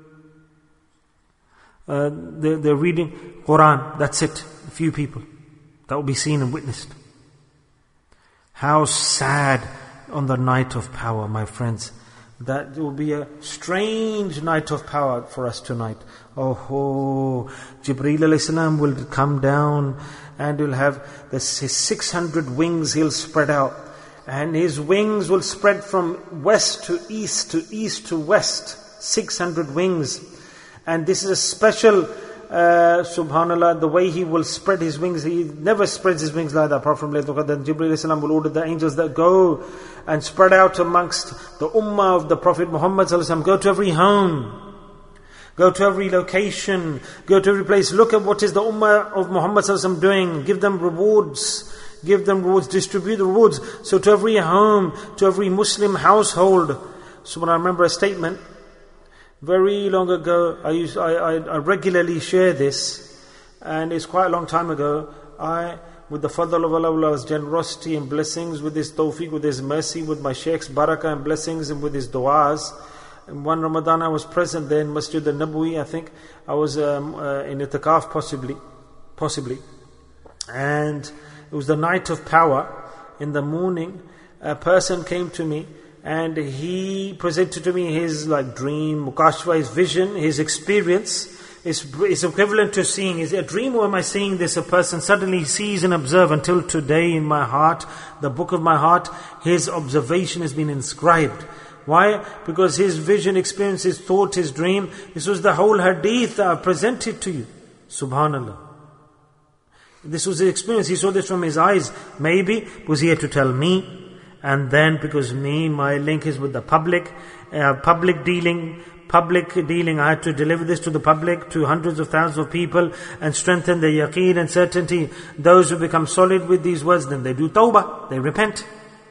uh, they're, they're reading Quran. That's it. A few people that will be seen and witnessed. How sad on the night of power, my friends. That will be a strange night of power for us tonight. Oh, oh Jibreel alayhi salam will come down and will have the, his six hundred wings he'll spread out. And his wings will spread from west to east, to east to west. six hundred wings. And this is a special, uh, subhanallah, the way he will spread his wings. He never spreads his wings like that, apart from Laylatul Qadr. Then Jibreel alayhi salam will order the angels that go and spread out amongst the ummah of the Prophet Muhammad sallallahu alaihi wasallam. Go to every home. Go to every location. Go to every place. Look at what is the ummah of Muhammad sallallahu alaihi wasallam doing. Give them rewards. Give them rewards. Distribute the rewards. So to every home, to every Muslim household. So when I remember a statement, very long ago, I, used, I, I, I regularly share this, and it's quite a long time ago. I, with the fadl of Allah, Allah's generosity and blessings, with His tawfiq, with His mercy, with my Shaykh's barakah and blessings, and with His du'as. And one Ramadan I was present there in Masjid al-Nabawi, I think. I was um, uh, in itikaf possibly, possibly. And it was the night of power. In the morning, a person came to me, and he presented to me his like dream, mukashfa, his vision, his experience. It's, it's equivalent to seeing. Is it a dream, or am I seeing this? A person suddenly sees and observes. Until today in my heart, the book of my heart, his observation has been inscribed. Why? Because his vision, experience, his thought, his dream, this was the whole hadith that I presented to you. Subhanallah. This was his experience. He saw this from his eyes. Maybe it was here to tell me. And then because me, my link is with the public, uh, public dealing, public dealing, I had to deliver this to the public, to hundreds of thousands of people, and strengthen their yaqeen and certainty. Those who become solid with these words, then they do tawbah, they repent.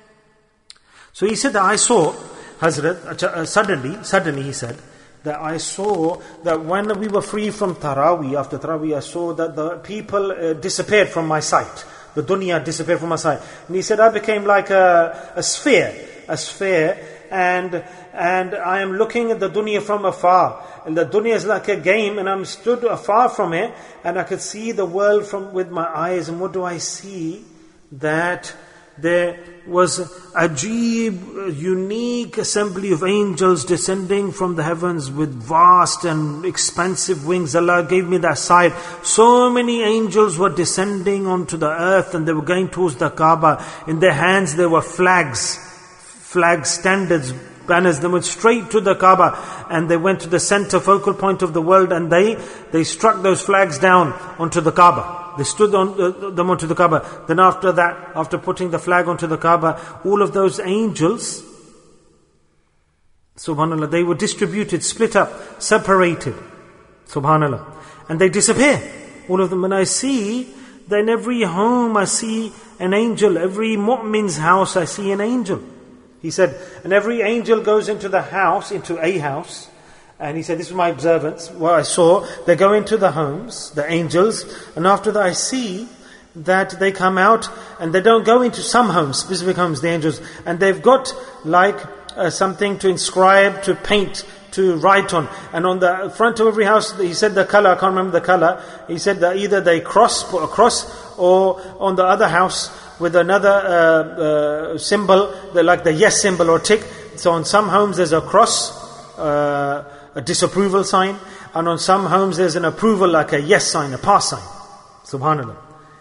So he said that I saw, Hazrat, uh, suddenly, suddenly he said, that I saw that when we were free from Taraweeh, after Taraweeh, I saw that the people uh, disappeared from my sight. The dunya disappeared from my sight. And he said, I became like a, a sphere, a sphere, and and I am looking at the dunya from afar. And the dunya is like a game, and I'm stood afar from it, and I could see the world from with my eyes. And what do I see? That there was a ajib, unique assembly of angels descending from the heavens with vast and expansive wings. Allah gave me that sight. So many angels were descending onto the earth, and they were going towards the Kaaba. In their hands there were flags, flags, standards, banners. They went straight to the Kaaba, and they went to the center focal point of the world, and they they struck those flags down onto the Kaaba. They stood on uh, them onto the Kaaba. Then after that, after putting the flag onto the Kaaba, all of those angels, subhanallah, they were distributed, split up, separated, subhanallah, and they disappear, all of them. And I see that in every home I see an angel, every mu'min's house I see an angel. He said, and every angel goes into the house, into a house. And he said, this is my observance, what I saw. They go into the homes, the angels, and after that I see that they come out, and they don't go into some homes, specific homes, the angels, and they've got like uh, something to inscribe, to paint, to write on. And on the front of every house, he said the color, I can't remember the color, he said that either they cross, put a cross, or on the other house with another uh, uh, symbol, like the yes symbol or tick. So on some homes there's a cross, uh, a disapproval sign, and on some homes there's an approval, like a yes sign, a pass sign. Subhanallah.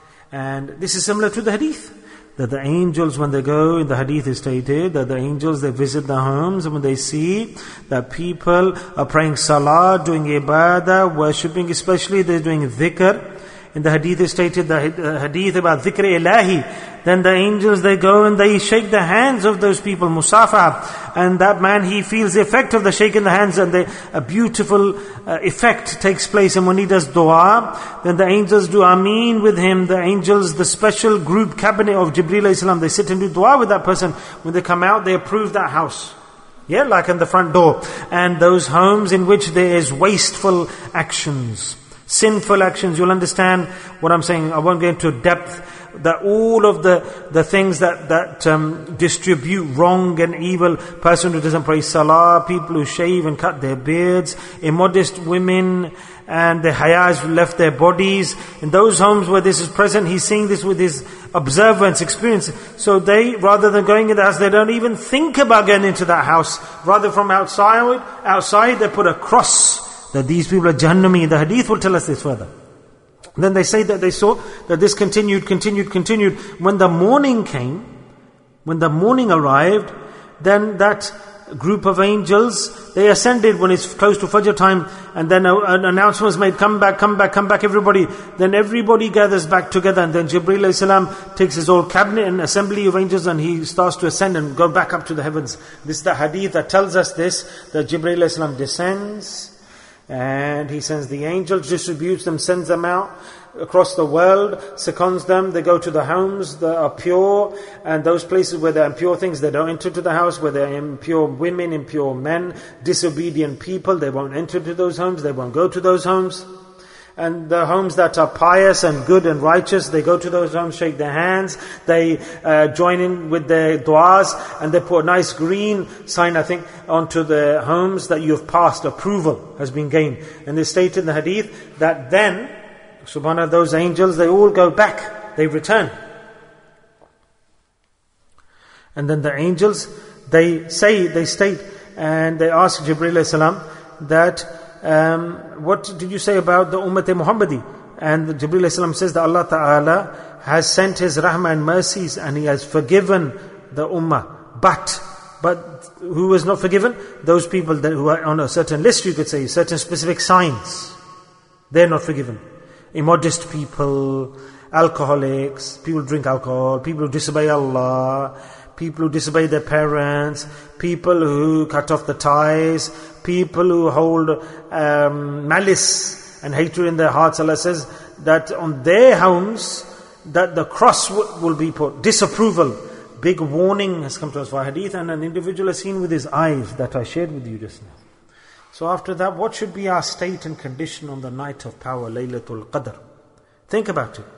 And this is similar to the hadith, that the angels, when they go, in the hadith is stated, that the angels, they visit the homes, and when they see that people are praying salah, doing ibadah, worshipping, especially they're doing dhikr. In the hadith is stated, the hadith about dhikr ilahi, then the angels, they go and they shake the hands of those people, musafa, and that man, he feels the effect of the shaking the hands, and the, a beautiful uh, effect takes place. And when he does dua, then the angels do ameen with him. The angels, the special group cabinet of Jibreel alayhi salam, they sit and do dua with that person. When they come out, they approve that house. Yeah, like in the front door. And those homes in which there is wasteful actions, sinful actions, you'll understand what I'm saying. I won't go into depth. That all of the, the things that, that um, distribute wrong and evil, person who doesn't pray salah, people who shave and cut their beards, immodest women, and the hayas left their bodies. In those homes where this is present, he's seeing this with his observance, experience. So they, rather than going in the house, they don't even think about getting into that house. Rather from outside, outside they put a cross, that these people are Jahannami. The hadith will tell us this further. Then they say that they saw that this continued, continued, continued. When the morning came, when the morning arrived, then that group of angels, they ascended when it's close to Fajr time, and then an announcement was made, come back, come back, come back everybody. Then everybody gathers back together, and then Jibreel alayhi salam takes his whole cabinet and assembly of angels, and he starts to ascend and go back up to the heavens. This is the hadith that tells us this, that Jibreel alayhi salam descends, and he sends the angels, distributes them, sends them out across the world, seconds them, they go to the homes that are pure, and those places where there are impure things, they don't enter to the house. Where there are impure women, impure men, disobedient people, they won't enter to those homes, they won't go to those homes. And the homes that are pious and good and righteous, they go to those homes, shake their hands, they uh, join in with their du'as, and they put a nice green sign, I think, onto the homes that you have passed, approval has been gained. And they state in the hadith that then, subhanAllah, those angels, they all go back, they return. And then the angels, they say, they state, and they ask Jibreel alayhi salam that, Um, what did you say about the Ummat Muhammadi? And Jibreel alayhi salam says that Allah Ta'ala has sent His rahmah and mercies, and He has forgiven the Ummah. But, but who was not forgiven? Those people that who are on a certain list, you could say, certain specific signs. They're not forgiven. Immodest people, alcoholics, people who drink alcohol, people who disobey Allah, people who disobey their parents, people who cut off the ties, people who hold um, malice and hatred in their hearts. Allah says that on their homes, that the cross w- will be put. Disapproval. Big warning has come to us via hadith, and an individual has seen with his eyes that I shared with you just now. So after that, what should be our state and condition on the night of power, Laylatul Qadr? Think about it.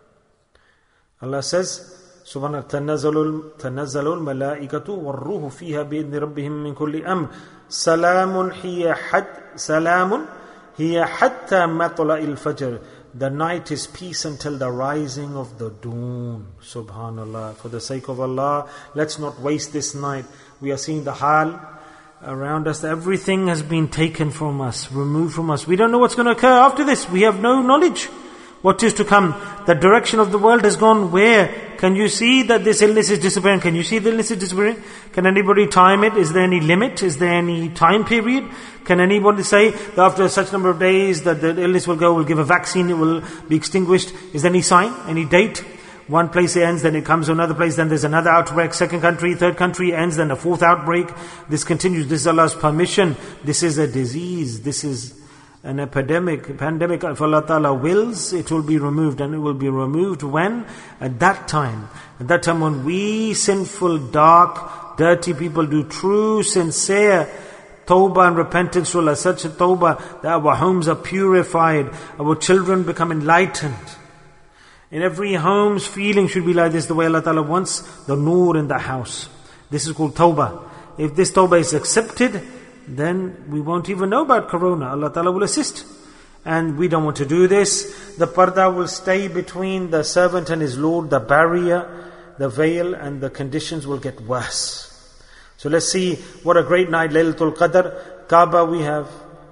Allah says, Subhanahu تنزل الملائكة والروح فيها بإذن ربهم من كل أمر سلام هي حد سلام هي حتى مطلع الفجر. The night is peace until the rising of the dawn. Subhanallah. For the sake of Allah, let's not waste this night. We are seeing the hal around us. Everything has been taken from us, removed from us. We don't know what's going to occur after this. We have no knowledge. What is to come? The direction of the world has gone where? Can you see that this illness is disappearing? Can you see the illness is disappearing? Can anybody time it? Is there any limit? Is there any time period? Can anybody say that after such number of days that the illness will go, we'll give a vaccine, it will be extinguished? Is there any sign, any date? One place ends, then it comes to another place, then there's another outbreak, second country, third country ends, then a fourth outbreak. This continues. This is Allah's permission. This is a disease. This is an epidemic, pandemic. If Allah Ta'ala wills, it will be removed. And it will be removed when? At that time. At that time when we sinful, dark, dirty people do true, sincere tawbah and repentance to Allah. Such a tawbah that our homes are purified, our children become enlightened. In every home's feeling should be like this, the way Allah Ta'ala wants the nur in the house. This is called tawbah. If this tawbah is accepted, then we won't even know about corona. Allah Ta'ala will assist. And we don't want to do this. The parda will stay between the servant and his Lord, the barrier, the veil, and the conditions will get worse. So let's see what a great night, Laylatul Qadr. Kaaba we have.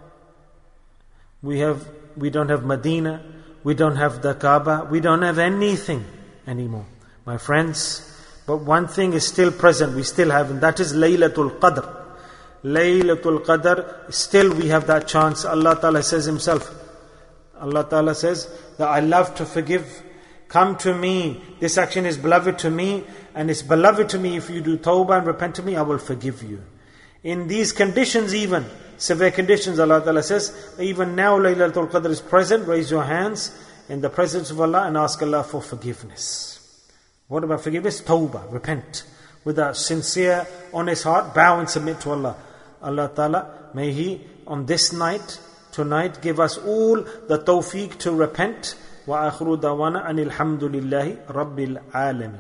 We have, we don't have Medina. We don't have the Kaaba. We don't have anything anymore, my friends. But one thing is still present. We still have, and that is Laylatul Qadr. Laylatul Qadr, still we have that chance. Allah Ta'ala says Himself, Allah Ta'ala says that I love to forgive. Come to me. This action is beloved to me, and it's beloved to me. If you do tawbah and repent to me, I will forgive you. In these conditions even, severe conditions, Allah Ta'ala says, even now Laylatul Qadr is present. Raise your hands in the presence of Allah and ask Allah for forgiveness. What about forgiveness? Tawbah, repent. With a sincere, honest heart, bow and submit to Allah. Allah Ta'ala, may He on this night, tonight, give us all the tawfiq to repent. Wa akhiru dawana anil hamdulillahi rabbil alamin.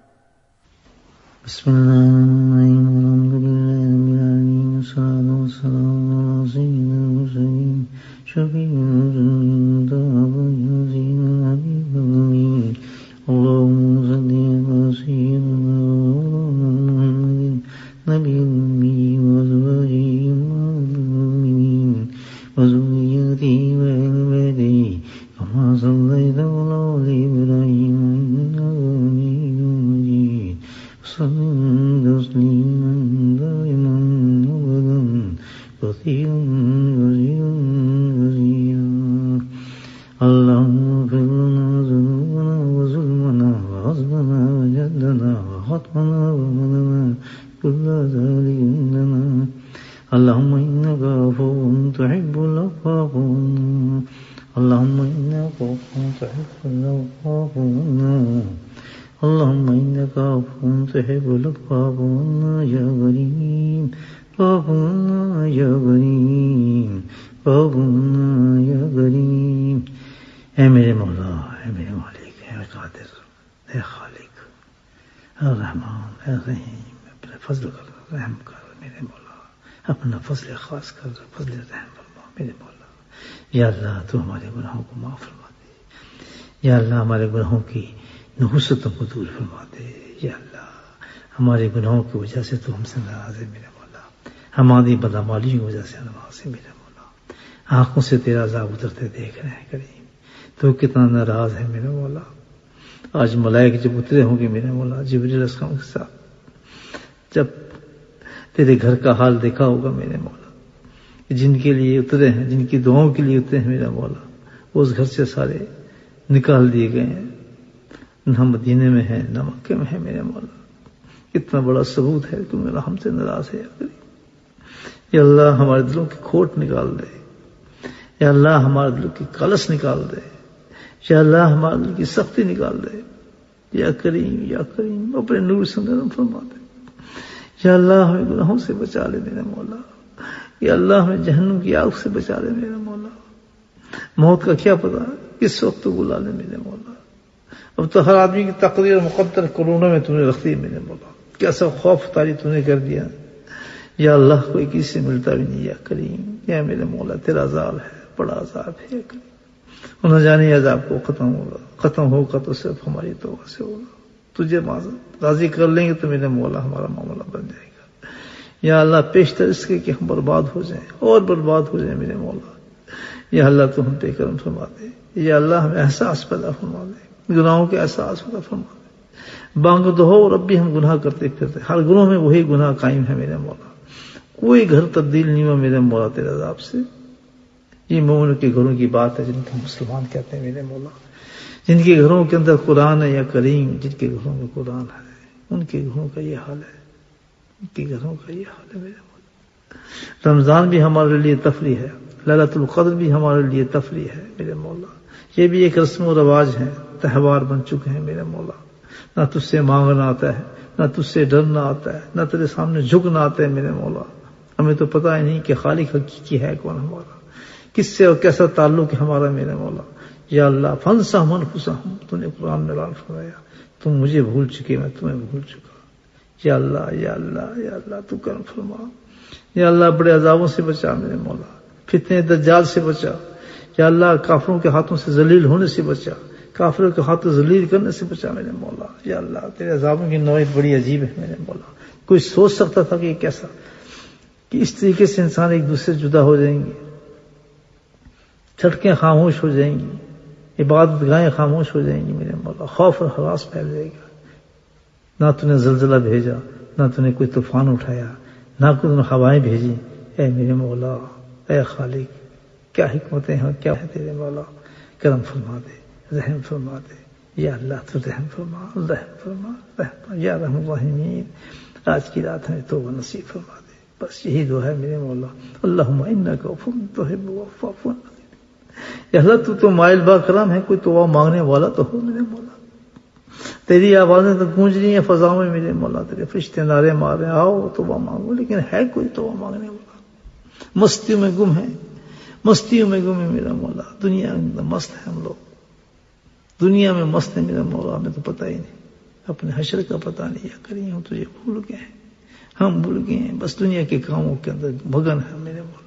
खास कर फजल रहम फरमा मेरे मौला। या अल्लाह तू हमारे गुनाहों को माफ फरमा दे। या अल्लाह हमारे गुनाहों की नुहसतों को दूर फरमा दे। या अल्लाह हमारे गुनाहों की वजह से तू हमसे नाराज है मेरे मौला। हमारी बदअमालियों की वजह से नाराज है मेरे मौला। आंखों से तेरा अज़ाब उतरते देख रहे हैं करीम, तू कितना नाराज है मेरे मौला। आज मलाइक जब उतरे होंगे मेरे मौला, जिब्रील अलैहिस्सलाम के साथ, जब तेरे घर का हाल देखा होगा मेरे मौला, जिनके लिए उतरे हैं, जिनकी दुआओं के लिए उतरे हैं मेरा मौला, उस घर से सारे निकाल दिए गए हैं, نہ مدینے میں ہے نہ مکے میں ہے میرے مولا. اتنا بڑا ثبوت ہے کہ میرا ہم سے ناراض ہے. یا اللہ ہمارے دلوں کی کھوٹ نکال دے. یا اللہ ہمارے دلوں کی کالس نکال دے. یا اللہ ہمارے دل کی سختی نکال دے. یا کریم یا کریم اپنے نور سے نرم فرما دے. یا اللہ ہمیں گناہوں سے بچا لے میرے مولا. یا اللہ ہمیں جہنم کی آگ سے بچا لے میرے مولا. موت کا کیا پتا کس وقت تو بلا لے میرے مولا. اب تو ہر آدمی کی تقدیر مقدر کورونا میں تم نے رکھ دی میرے مولا. کیسا خوف تاری تم نے کر دیا. یا اللہ کوئی کسی سے ملتا بھی نہیں. یا کریم یا میرے مولا تیرا عذاب ہے بڑا عذاب ہے. نہ جانے عذاب کو ختم ہوگا. ختم ہوگا تو صرف ہماری توبہ سے ہوگا. تجھے راضی کر لیں گے تو میرے مولا ہمارا معاملہ بن جائے گا. یا اللہ پیشتر اس کے کہ ہم برباد ہو جائیں اور برباد ہو جائیں میرے مولا. یا اللہ تو ہم پہ کرم فرما دے. یا اللہ ہمیں احساس پیدا فرما دے. گناہوں کے احساس پیدا فرما دے. بانگ دو ہو رب بھی ہم گناہ کرتے پھرتے ہر گناہ میں وہی گناہ قائم ہے میرے مولا. کوئی گھر تبدیل نہیں ہوا میرے مولا تیرے عذاب سے. یہ مومن کے گھروں کی بات ہے جن کو مسلمان کہتے ہیں میرے مولا. جن کے گھروں کے اندر قرآن ہے یا کریم جن کے گھروں میں قرآن ہے ان کے گھروں کا یہ حال ہے. ان کے گھروں کا یہ حال ہے میرے مولا. رمضان بھی ہمارے لیے تفریح ہے. لیلۃ القدر بھی ہمارے لیے تفریح ہے میرے مولا. یہ بھی ایک رسم و رواج ہے تہوار بن چکے ہیں میرے مولا. نہ تجھ سے مانگنا آتا ہے نہ تجھ سے ڈرنا آتا ہے نہ تیرے سامنے جھکنا آتا ہے میرے مولا. ہمیں تو پتہ ہی نہیں کہ خالق حقیقی ہے کون ہمارا. کس سے اور کیسا تعلق ہے ہمارا میرے مولا. یا اللہ فنسہم انفسہم تو نے قرآن میں اعلان فرمایا تم مجھے بھول چکے میں تمہیں بھول چکا. یا اللہ یا اللہ یا اللہ تو کرم فرما. یا اللہ بڑے عذابوں سے بچا میرے مولا. فتنے دجال سے بچا. یا اللہ کافروں کے ہاتھوں سے ذلیل ہونے سے بچا. کافروں کے ہاتھوں ذلیل کرنے سے بچا میرے مولا. یا اللہ تیرے عذابوں کی نوعیت بڑی عجیب ہے میرے مولا. کوئی سوچ سکتا تھا کہ یہ کیسا کہ اس طریقے سے انسان ایک دوسرے سے جدا ہو جائیں گے. سڑکیں خاموش ہو جائیں گی. عبادت گاہیں خاموش ہو جائیں گی میرے مولا. خوف اور ہراس پھیل جائے گا. نہ تو نے زلزلہ بھیجا نہ تو نے کوئی طوفان اٹھایا نہ کوئی ہوائیں بھیجی. اے میرے مولا اے خالق کیا حکمتیں ہیں کیا ہے تیرے مولا. کرم فرما دے رحم فرما دے. یا اللہ تو رحم فرما رحم فرما رحم فرما. یا رحم الرحیمین آج کی رات ہمیں توبہ نصیب فرما دے. بس یہی دعا ہے میرے مولا. اللہم انک عفو تحب العفو فاعف عنا. یا اللہ تو تو مائل با کرم ہے کوئی توبہ مانگنے والا تو ہو میرے مولا. تیری آوازیں تو گونج رہی ہیں فضاؤں میں میرے مولا. تیرے فرشتے نعرے مار رہے ہیں آؤ توبہ مانگو لیکن ہے کوئی توبہ مانگنے والا. مستیوں میں گم ہے مستیوں میں گم ہے میرا مولا. دنیا میں مست ہے ہم لوگ. دنیا میں مست ہے میرا مولا. ہمیں تو پتہ ہی نہیں اپنے حشر کا پتہ نہیں. یا کریں ہم تجھے بھول گئے ہیں ہم بھول گئے ہیں. بس دنیا کے کاموں کے اندر مگن ہے میرے مولا.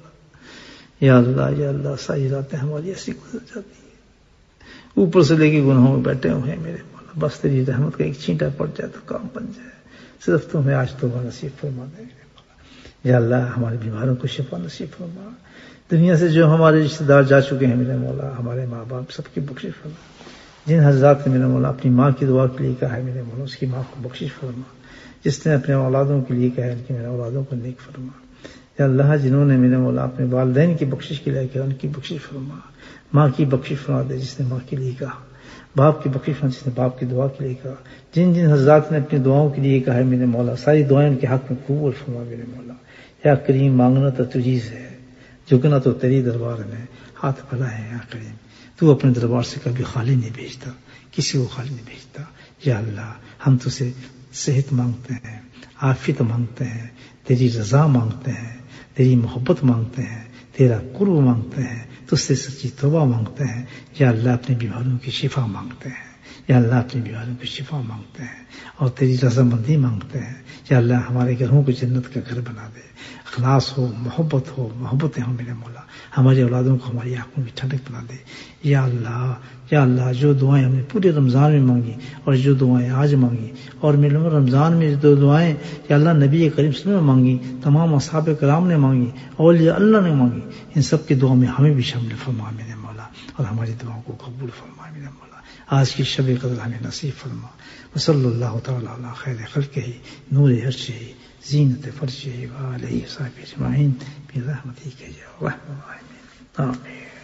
یا اللہ یا اللہ ساری راتیں ہماری ایسی گزر جاتی ہیں اوپر سے لے کے گناہوں میں بیٹھے ہوئے ہیں میرے مولا. بس تیری رحمت کا ایک چھینٹا پڑ جائے تو کام بن جائے. صرف تو ہمیں آج توبہ نصیب فرما دے میرے مولا. یا اللہ ہمارے بیماروں کو شفا نصیب فرما. دنیا سے جو ہمارے رشتے دار جا چکے ہیں میرے مولا ہمارے ماں باپ سب کی بخشش فرما. جن حضرات نے میرے مولا اپنی ماں کی دعا کے لیے کہا ہے میرے مولا اس کی ماں کو بخشش فرما. جس نے اپنے اولادوں کے لیے کہا ہے ان کی میرے اولادوں کو نیک فرما. یا اللہ جنہوں نے میرے مولا اپنے والدین کی بخشش کے لیے کہا ان کی بخشش فرما. ماں کی بخشش فرما دے جس نے ماں کے لیے کہا. باپ کی بخشش فرما جس نے باپ کی دعا کے لیے کہا. جن جن حضرات نے اپنی دعاؤں کے لیے کہا ہے میرے مولا ساری دعائیں ان کے حق میں قبول فرما میرے مولا. یا کریم مانگنا تو تجھی سے ہے جھکنا تو تیری دربار میں. ہاتھ بھلا ہے یا کریم تو اپنے دربار سے کبھی خالی نہیں بھیجتا کسی کو خالی نہیں بھیجتا. یا اللہ ہم تو سے صحت مانگتے ہیں عافیت مانگتے ہیں تیری رضا مانگتے ہیں تیری محبت مانگتے ہیں تیرا قرب مانگتے ہیں تجھ سے سچی توبہ مانگتے ہیں. یا اللہ اپنے بیماروں کی شفا مانگتے ہیں. یا اللہ اپنے بیماروں کی شفا مانگتے ہیں اور تیری رضامندی مانگتے ہیں. یا اللہ ہمارے گھروں کو جنت کا گھر بنا دے. اخلاص ہو محبت ہو محبتیں ہوں میرے مولا. ہمارے اولادوں کو ہماری آنکھوں کی ٹھنڈک بنا دے. یا اللہ یا اللہ جو دعائیں ہم نے پورے رمضان میں مانگی اور جو دعائیں آج مانگی اور میرے رمضان میں جو دعائیں یا اللہ نبی کریم صلی اللہ علیہ وسلم نے مانگی تمام اصحاب کرام نے مانگی اولیاء اللہ نے مانگی ان سب کی دعا میں ہمیں بھی شامل فرما میرے مولا اور ہماری دعاؤں کو قبول فرما میرے مولا. آج کی شب قدر ہمیں نصیب فرما. وصلی اللہ تعالی علی خیر خلقہ نور عرشہ زینت فرشہ وآلہ وصحبہ اجمعین برحمتک یا ارحم الراحمین آمین.